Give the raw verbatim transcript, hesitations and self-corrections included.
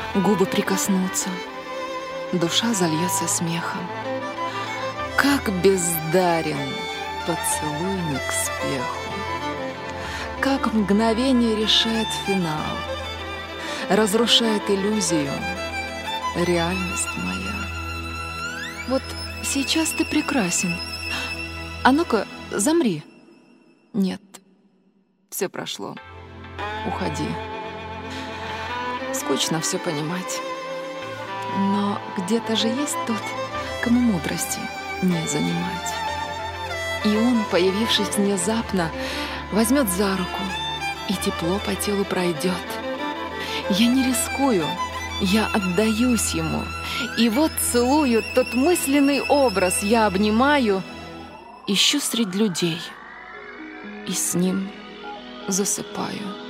Губы прикоснутся, душа зальется смехом. Как бездарен поцелуйник к спеху, как мгновение решает финал, разрушает иллюзию реальность моя. Вот сейчас ты прекрасен, а ну-ка замри. Нет, все прошло, уходи. Скучно все понимать, но где-то же есть тот, кому мудрости не занимать. И он, появившись внезапно, возьмет за руку, и тепло по телу пройдет. Я не рискую, я отдаюсь ему, и вот целую тот мысленный образ, я обнимаю, ищу среди людей, и с ним засыпаю.